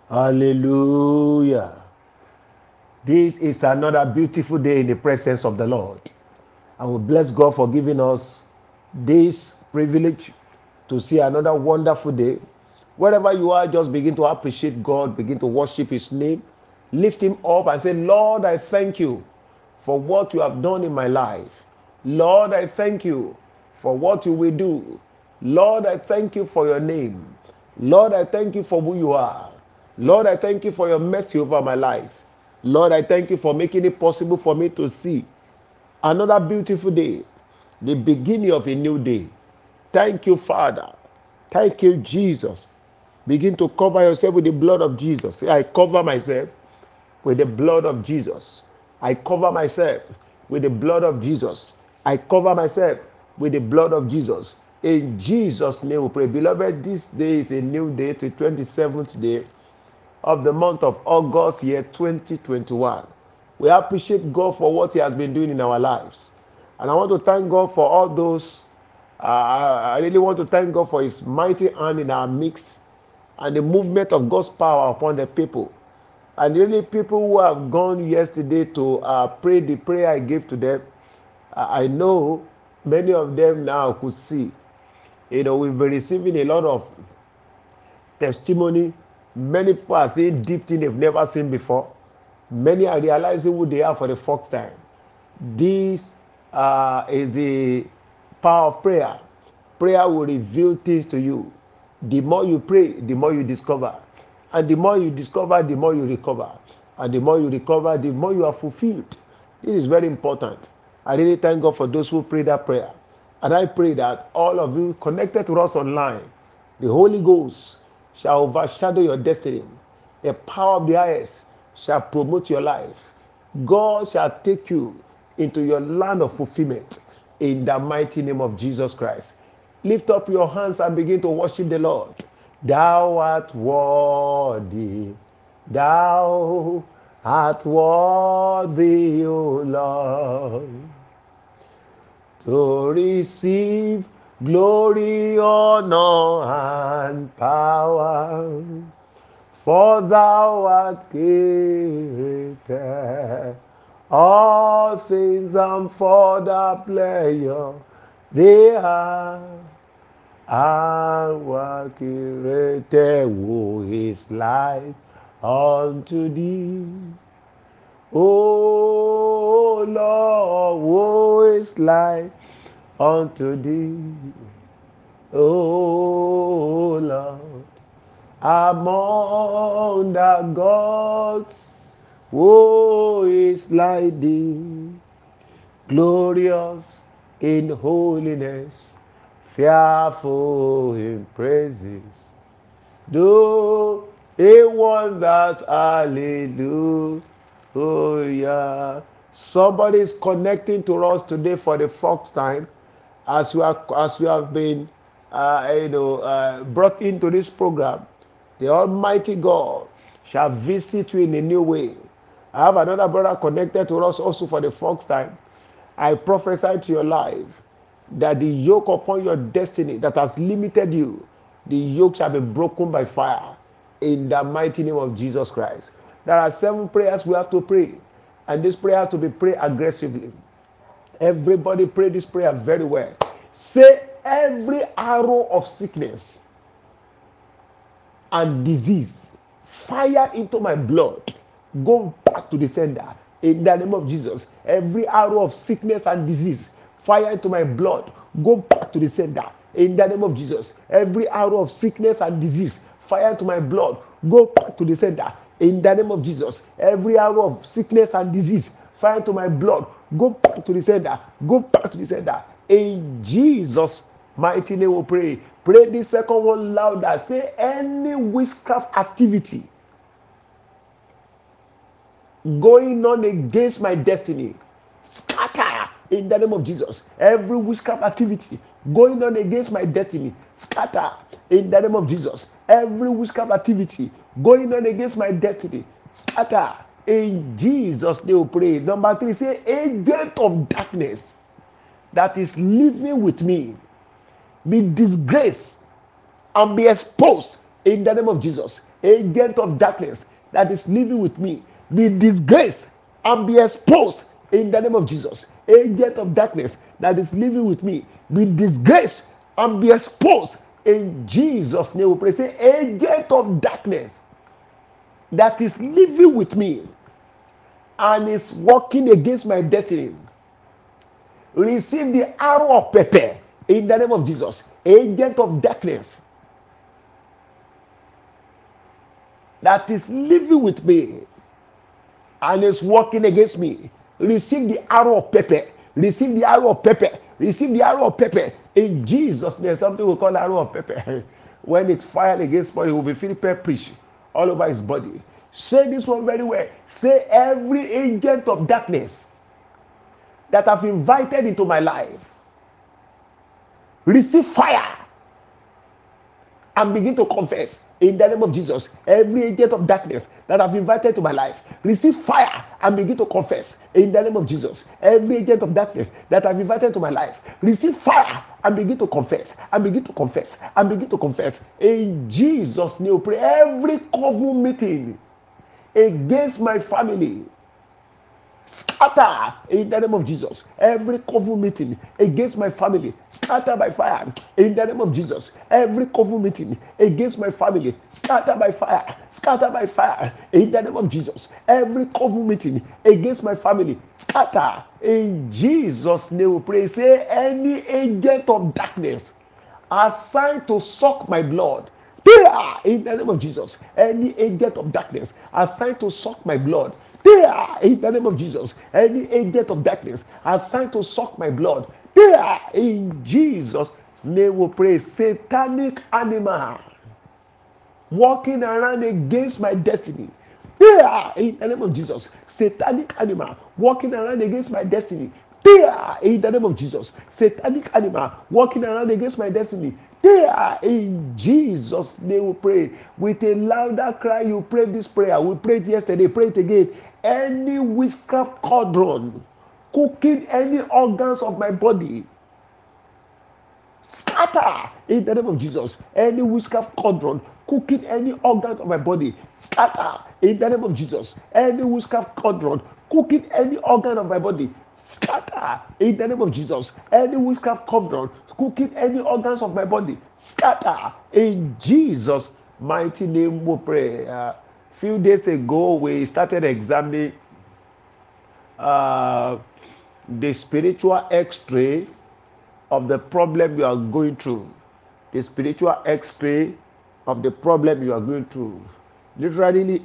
Hallelujah. This is another beautiful day in the presence of the Lord. I will bless God for giving us this privilege to see another wonderful day. Wherever you are, just begin to appreciate God, begin to worship His name, lift Him up and say, Lord, I thank you for what you have done in my life. Lord, I thank you for what you will do. Lord, I thank you for your name. Lord, I thank you for who you are. Lord, I thank you for your mercy over my life. Lord, I thank you for making it possible for me to see another beautiful day, the beginning of a new day. Thank you, Father. Thank you, Jesus. Begin to cover yourself with the blood of Jesus. Say, I cover myself with the blood of Jesus. I cover myself with the blood of Jesus. I cover myself with the blood of Jesus. In Jesus' name we pray. Beloved, this day is a new day, the 27th day of the month of August, year 2021. We appreciate God for what He has been doing in our lives. And I want to thank God for all those. I really want to thank God for His mighty hand in our midst and the movement of God's power upon the people. And really, people who have gone yesterday to pray the prayer I gave to them, I know many of them now could see. We've been receiving a lot of testimony. Many people are seeing deep things they've never seen before. Many are realizing who they are for the first time. This is the power of prayer. Prayer will reveal things to you. The more you pray, the more you discover. And the more you discover, the more you recover. And the more you recover, the more you are fulfilled. This is very important. I really thank God for those who pray that prayer. And I pray that all of you connected to us online, the Holy Ghost shall overshadow your destiny. The power of the highest shall promote your life. God shall take you into your land of fulfillment in the mighty name of Jesus Christ. Lift up your hands and begin to worship the Lord. Thou art worthy. Thou art worthy, O Lord, to receive glory, honor, and power. For thou art created all things, and for the pleasure they are. And what created who is like unto thee? O Lord, who is like unto thee? O Lord, among the gods, who is like thee? Glorious in holiness, fearful in praises, do a wonders, hallelujah. Somebody is connecting to us today for the first time, as we have been, brought into this program. The Almighty God shall visit you in a new way. I have another brother connected to us also for the first time. I prophesy to your life that the yoke upon your destiny that has limited you, the yoke shall be broken by fire in the mighty name of Jesus Christ. There are 7 prayers we have to pray, and this prayer has to be prayed aggressively. Everybody pray this prayer very well. Say, every arrow of sickness and disease fire into my blood, go back to the sender in the name of Jesus. Every arrow of sickness and disease fire into my blood, go back to the sender in the name of Jesus. Every arrow of sickness and disease fire into my blood, go back to the sender in the name of Jesus. Every arrow of sickness and disease fire into my blood, go back to the sender, go back to the sender in Jesus mighty name we pray. Pray this second one louder. Say, any witchcraft activity going on against my destiny, scatter in the name of Jesus. Every witchcraft activity going on against my destiny, scatter in the name of Jesus. Every witchcraft activity going on against my destiny, scatter in Jesus name we pray. Number 3, say, agent of darkness that is living with me, be disgraced and be exposed in the name of Jesus. Agent of darkness that is living with me, be disgraced and be exposed in the name of Jesus. Agent of darkness that is living with me, be disgraced and be exposed in Jesus' name. We pray. Say, agent of darkness that is living with me and is working against my destiny, receive the arrow of pepper in the name of Jesus. Agent of darkness that is living with me and is working against me, receive the arrow of pepper. Receive the arrow of pepper. Receive the arrow of pepper in Jesus' name. Something we call arrow of pepper. When it's fired against body, it will be feeling pepperish all over his body. Say this one very well. Say, every agent of darkness that I've invited into my life, receive fire and begin to confess in the name of Jesus. Every agent of darkness that I've invited to my life, receive fire and begin to confess in the name of Jesus. Every agent of darkness that I've invited to my life, receive fire and begin to confess and begin to confess and begin to confess in Jesus' name. Pray. Every covenant meeting against my family, scatter in the name of Jesus. Every covenant meeting against my family, scatter by fire in the name of Jesus. Every covenant meeting against my family, scatter by fire, scatter by fire in the name of Jesus. Every covenant meeting against my family, scatter in Jesus' name. We pray. Say, any agent of darkness assigned to suck my blood, in the name of Jesus. Any agent of darkness assigned to suck my blood, in the name of Jesus. Any agent of darkness assigned to suck my blood, in Jesus' name we pray. Satanic animal walking around against my destiny, in the name of Jesus. Satanic animal walking around against my destiny, in the name of Jesus. Satanic animal walking around against my destiny, in Jesus' name we pray. With a louder cry, you pray this prayer. We prayed yesterday, pray it again. Any witchcraft cauldron cooking any organs of my body, scatter in the name of Jesus. Any witchcraft cauldron cooking any organ of my body, scatter in the name of Jesus. Any witchcraft cauldron cooking any organ of my body, scatter in the name of Jesus. Any witchcraft cauldron cooking any organs of my body, scatter in Jesus' mighty name we pray. Few days ago we started examining the spiritual x-ray of the problem you are going through. The spiritual x-ray of the problem you are going through. Literally,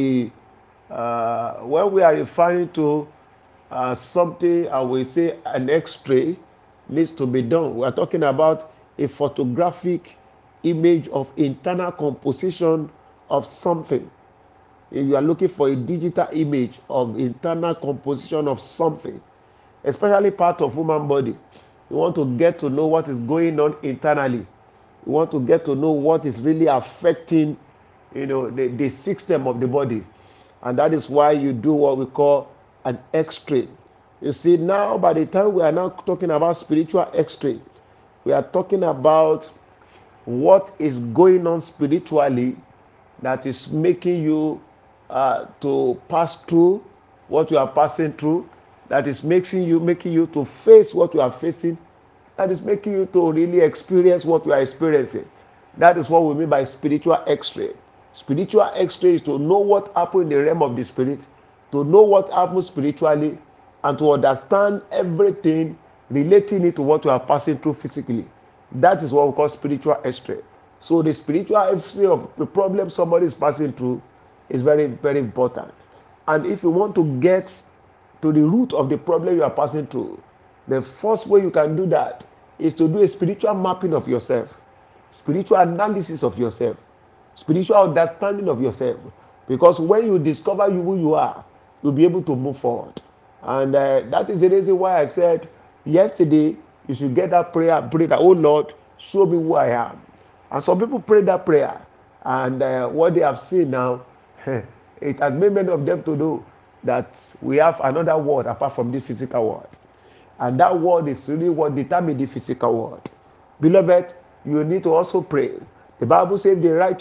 when we are referring to something, I will say an x-ray needs to be done. We are talking about a photographic image of internal composition of something. If you are looking for a digital image of internal composition of something, especially part of human body, you want to get to know what is going on internally. You want to get to know what is really affecting, the system of the body. And that is why you do what we call an x-ray. You see, now by the time we are now talking about spiritual x-ray, we are talking about what is going on spiritually that is making you to pass through what you are passing through, that is making you to face what you are facing, that is making you to really experience what you are experiencing. That is what we mean by spiritual x-ray. Spiritual x-ray is to know what happened in the realm of the spirit, to know what happens spiritually, and to understand everything relating it to what you are passing through physically. That is what we call spiritual x-ray. So the spiritual x-ray of the problem somebody is passing through is very, very important. And if you want to get to the root of the problem you are passing through, the first way you can do that is to do a spiritual mapping of yourself, spiritual analysis of yourself, spiritual understanding of yourself. Because when you discover who you are, you'll be able to move forward. And that is the reason why I said yesterday you should get that prayer, pray that, oh Lord, show me who I am. And some people pray that prayer, and what they have seen now, it has made many of them to know that we have another world apart from this physical world. And that word is really what determines the physical world. Beloved, you need to also pray The Bible says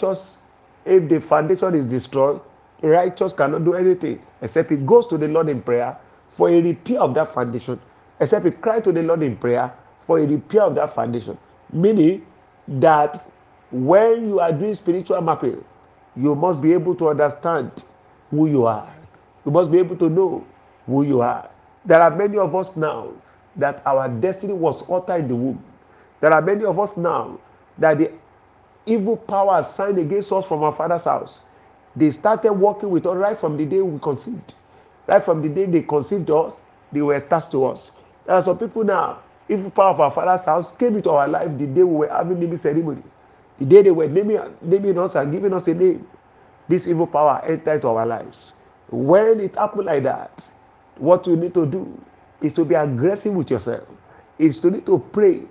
if the foundation is destroyed, the righteous cannot do anything except he goes to the Lord in prayer for a repair of that foundation, except he cries to the Lord in prayer for a repair of that foundation. Meaning that when you are doing spiritual mapping, you must be able to understand who you are. You must be able to know who you are. There are many of us now that our destiny was altered in the womb. There are many of us now that the evil power assigned against us from our father's house, they started working with us right from the day we conceived. Right from the day they conceived us, they were attached to us. There are some people now, evil power of our father's house came into our life the day we were having naming ceremony. The day they were naming us and giving us a name. This evil power entered into our lives. When it happened like that, what you need to do is to be aggressive with yourself. Is to need to pray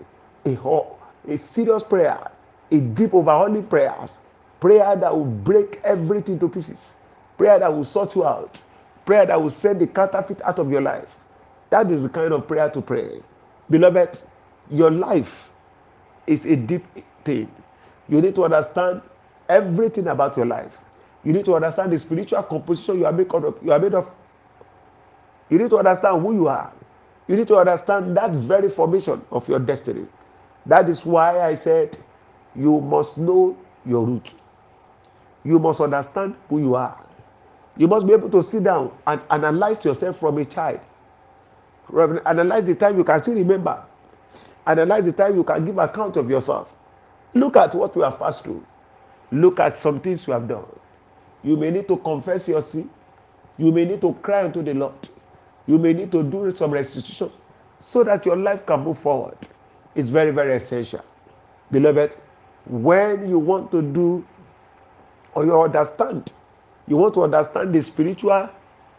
a serious prayer, a deep overhauling prayers, prayer that will break everything to pieces, prayer that will sort you out, prayer that will send the counterfeit out of your life. That is the kind of prayer to pray. Beloved, your life is a deep thing. You need to understand everything about your life. You need to understand the spiritual composition you are made of. You need to understand who you are. You need to understand that very formation of your destiny. That is why I said you must know your root. You must understand who you are. You must be able to sit down and analyze yourself from a child. Analyze the time you can still remember. Analyze the time you can give account of yourself. Look at what you have passed through. Look at some things you have done. You may need to confess your sin. You may need to cry unto the Lord. You may need to do some restitution so that your life can move forward. It's very, very essential. Beloved, when you want to do or you want to understand the spiritual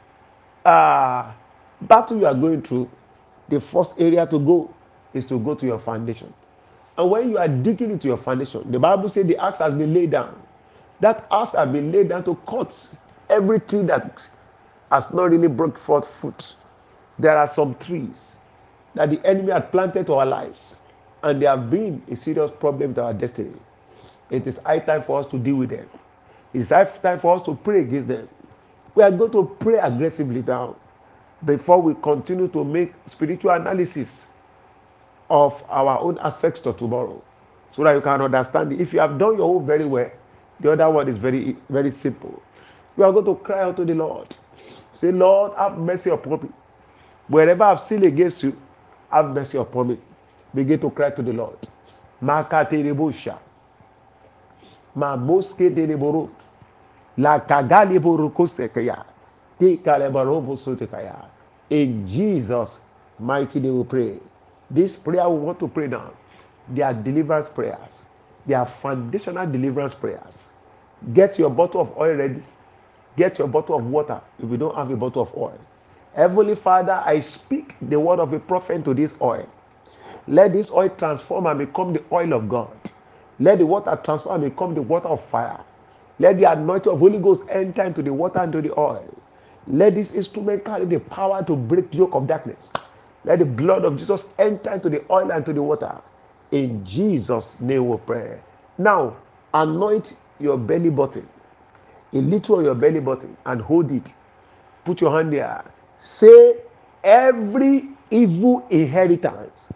battle you are going through, the first area to go is to go to your foundation. And when you are digging into your foundation, the Bible says the axe has been laid down. That axe has been laid down to cut every tree that has not really brought forth fruit. There are some trees that the enemy had planted to our lives, and they have been a serious problem to our destiny. It is high time for us to deal with them. It is high time for us to pray against them. We are going to pray aggressively now before we continue to make spiritual analysis of our own aspects to tomorrow, so that you can understand it. If you have done your own very well, the other one is very, very simple. You are going to cry out to the Lord. Say, Lord, have mercy upon me. Wherever I've sinned against you, have mercy upon me. Begin to cry to the Lord. Makaterebosha. Ma moske dereborot. La kagali borokosekaya. Te kaleborobo sotekaya. In Jesus' mighty name we pray. This prayer we want to pray now, they are deliverance prayers. They are foundational deliverance prayers. Get your bottle of oil ready. Get your bottle of water if you don't have a bottle of oil. Heavenly Father, I speak the word of a prophet into this oil. Let this oil transform and become the oil of God. Let the water transform and become the water of fire. Let the anointing of Holy Ghost enter into the water and into the oil. Let this instrument carry the power to break the yoke of darkness. Let the blood of Jesus enter into the oil and into the water. In Jesus' name we pray. Now, anoint your belly button. A little on your belly button and hold it. Put your hand there. Say, every evil inheritance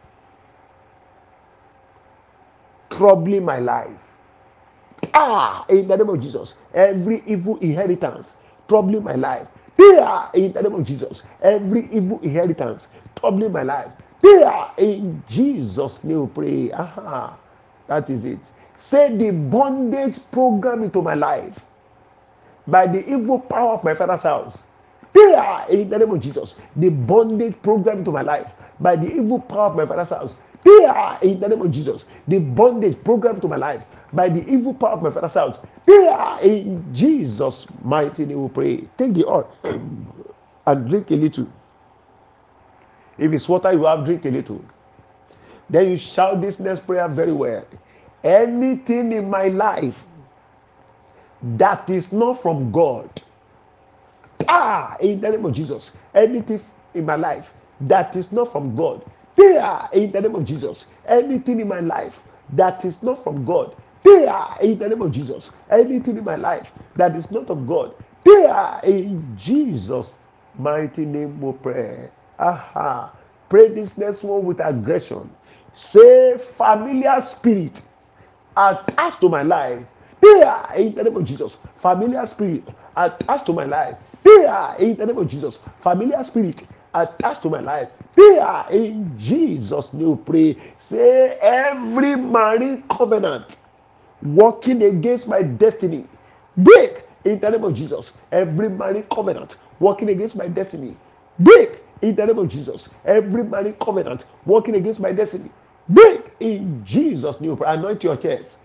troubling my life. In the name of Jesus. Every evil inheritance troubling my life. In the name of Jesus. Every evil inheritance troubling my life. In Jesus' name we pray. That is it. Say, the bondage program into my life by the evil power of my father's house. In the name of Jesus. The bondage program into my life by the evil power of my father's house. In the name of Jesus. The bondage program to my life by the evil power of my father's house. In Jesus' mighty name we pray. Take the oil and drink a little. If it's water you have, drink a little. Then you shout this next prayer very well. Anything in my life that is not from God, in the name of Jesus. Anything in my life that is not from God, in the name of Jesus. Anything in my life that is not from God, There, in the name of Jesus. Anything in my life that is not of God, there, in Jesus' mighty name we pray. Aha. Pray this next one with aggression. Say, familiar spirit attached to my life, they are in the name of Jesus. Familiar spirit attached to my life, they are in the name of Jesus. Familiar spirit attached to my life, they are in Jesus' name. Pray. Say, every marine covenant working against my destiny, break in the name of Jesus. Every marine covenant working against my destiny, break in the name of Jesus. Every marine covenant working against my destiny, break in Jesus' name. Anoint your chest.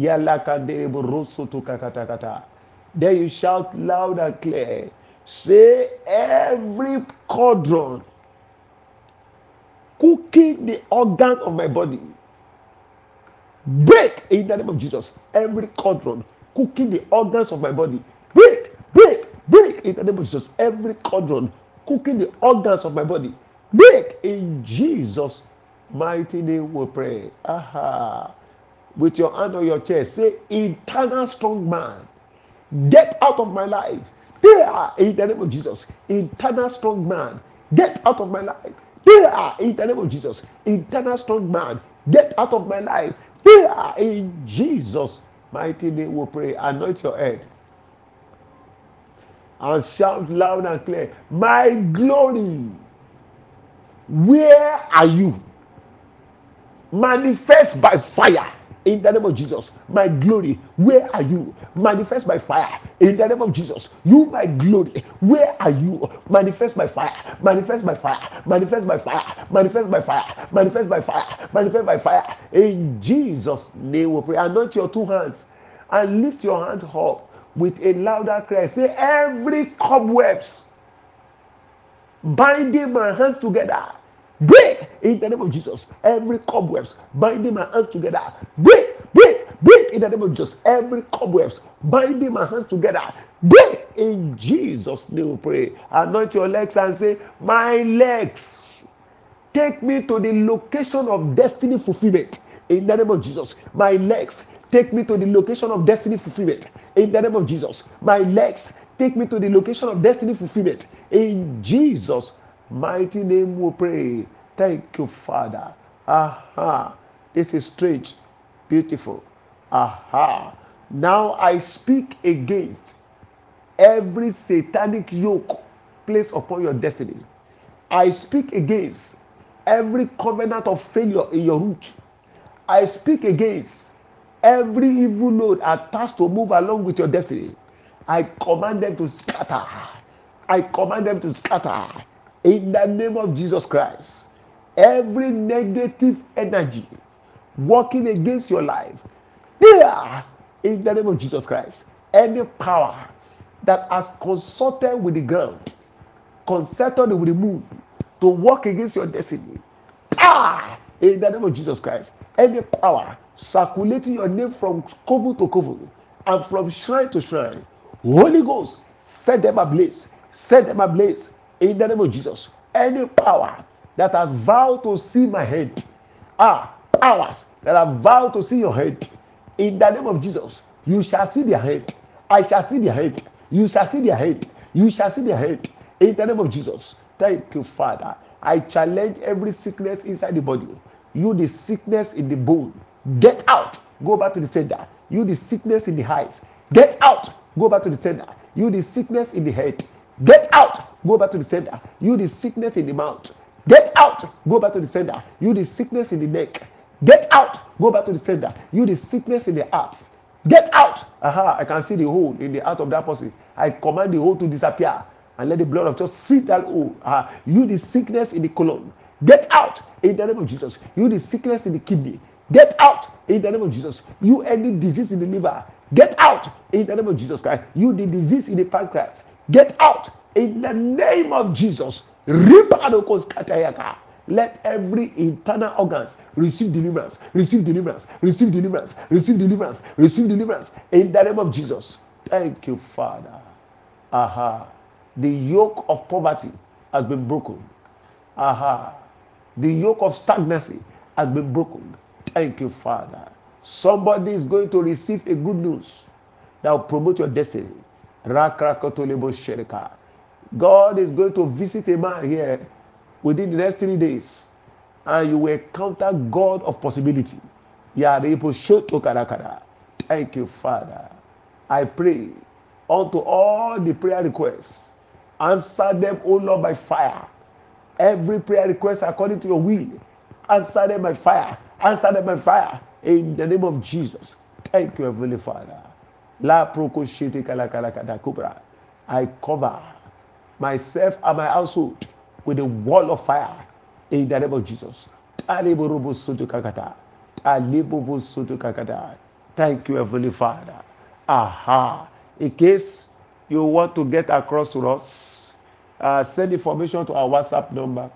Then you shout loud and clear. Say, every cauldron cooking the organ of my body, break in the name of Jesus. Every cauldron cooking the organs of my body, break, break, break in the name of Jesus. Every cauldron cooking the organs of my body, break in Jesus' mighty name we pray. Aha. With your hand on your chest, say, internal strong man, get out of my life. They are in the name of Jesus. Internal strong man, get out of my life. They are in the name of Jesus. Internal strong man, get out of my life. They are in Jesus' mighty name we pray. Anoint your head and shout loud and clear, my glory, where are you? Manifest by fire in the name of Jesus. My glory, where are you? Manifest by fire in the name of Jesus. You, my glory, where are you? Manifest by fire, manifest by fire, manifest by fire, manifest by fire, manifest by fire, manifest by fire. In Jesus' name we pray. Anoint your two hands and lift your hand up with a louder cry. Say, every cobwebs binding my hands together, break in the name of Jesus. Every cobwebs binding my hands together, break, break, break in the name of Jesus. Every cobwebs binding my hands together, break in Jesus' name we pray. Anoint your legs and say, my legs, take me to the location of destiny fulfillment in the name of Jesus. My legs, take me to the location of destiny fulfillment in the name of Jesus. My legs, take me to the location of destiny fulfillment in Jesus' mighty name we pray. Thank you, Father. Aha. This is strange, beautiful. Aha. Now I speak against every satanic yoke placed upon your destiny. I speak against every covenant of failure in your root. I speak against every evil load attached to move along with your destiny. I command them to scatter. I command them to scatter in the name of Jesus Christ. Every negative energy working against your life, there in the name of Jesus Christ. Any power that has consulted with the ground, concerted with the moon to work against your destiny, in the name of Jesus Christ. Any power circulating your name from coven to coven and from shrine to shrine, Holy Ghost, set them ablaze, set them ablaze in the name of Jesus. Any power that has vowed to see my head, powers that have vowed to see your head, in the name of Jesus, you shall see their head. I shall see their head. You shall see their head. You shall see their head. In the name of Jesus. Thank you, Father. I challenge every sickness inside the body. You, the sickness in the bone, get out. Go back to the center. You, the sickness in the eyes, get out. Go back to the center. You, the sickness in the head, get out. Go back to the center. You, the sickness in the mouth, get out. Go back to the center. You, the sickness in the neck, get out. Go back to the center. You, the sickness in the heart, get out. I can see the hole in the heart of that person. I command the hole to disappear and let the blood of Jesus seal that hole. You, the sickness in the colon, get out in the name of Jesus. You, the sickness in the kidney, get out in the name of Jesus. You, any disease in the liver, get out in the name of Jesus Christ. You, the disease in the pancreas, get out in the name of Jesus. Let every internal organs receive deliverance, receive deliverance, receive deliverance, receive deliverance, receive deliverance in the name of Jesus. Thank you, Father. The yoke of poverty has been broken. The yoke of stagnancy has been broken. Thank you, Father. Somebody is going to receive a good news that will promote your destiny. God is going to visit a man here within the next 3 days, and you will encounter God of possibility. Thank you, Father. I pray unto all the prayer requests. Answer them, O Lord, by fire. Every prayer request according to your will. Answer them by fire. Answer them by fire. In the name of Jesus. Thank you, Heavenly Father. La prokoshete kalakala kubra. I cover myself and my household with a wall of fire in the name of Jesus. Thank you, Heavenly Father. Aha. In case you want to get across to us, send information to our WhatsApp number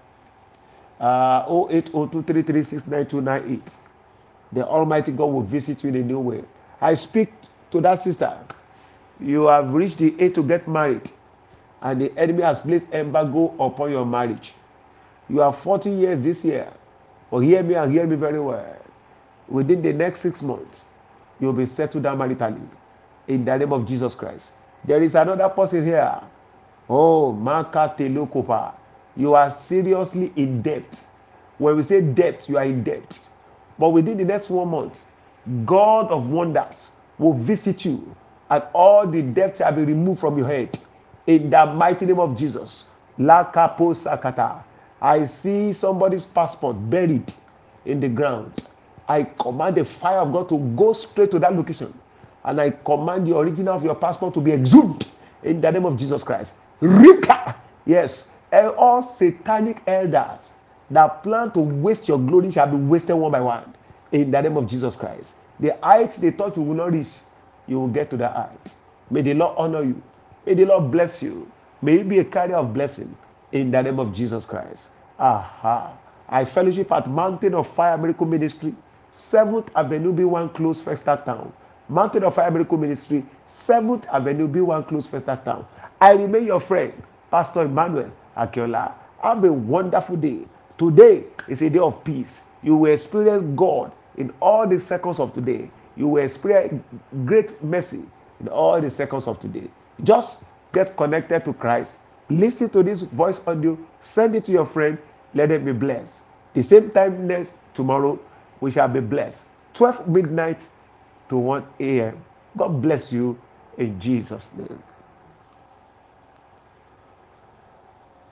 0802336998. The Almighty God will visit you in a new way. I speak to that sister. You have reached the age to get married, and the enemy has placed embargo upon your marriage. You are 40 years this year. But hear me and hear me very well. Within the next 6 months, you'll be settled down maritally. In the name of Jesus Christ. There is another person here. Oh, Maka Telokopa. You are seriously in debt. When we say debt, you are in debt. But within the next 1 month, God of wonders will visit you, and all the debt shall be removed from your head. In the mighty name of Jesus. Lakapo Sakata. I see somebody's passport buried in the ground. I command the fire of God to go straight to that location. And I command the original of your passport to be exhumed in the name of Jesus Christ. Rika! Yes. And all satanic elders that plan to waste your glory shall be wasted one by one in the name of Jesus Christ. The height they thought you will not reach, you will get to the height. May the Lord honor you. May the Lord bless you. May you be a carrier of blessing in the name of Jesus Christ. Aha. I fellowship at Mountain of Fire Miracle Ministry, 7th Avenue B1 Close, Festac Town. Mountain of Fire Miracle Ministry, 7th Avenue B1 Close, Festac Town. I remain your friend, Pastor Emmanuel Akiola. Have a wonderful day. Today is a day of peace. You will experience God in all the seconds of today. You will experience great mercy in all the seconds of today. Just get connected to Christ. Listen to this voice audio. Send it to your friend. Let them be blessed. The same time next tomorrow, we shall be blessed. 12 midnight to 1 a.m. God bless you in Jesus' name.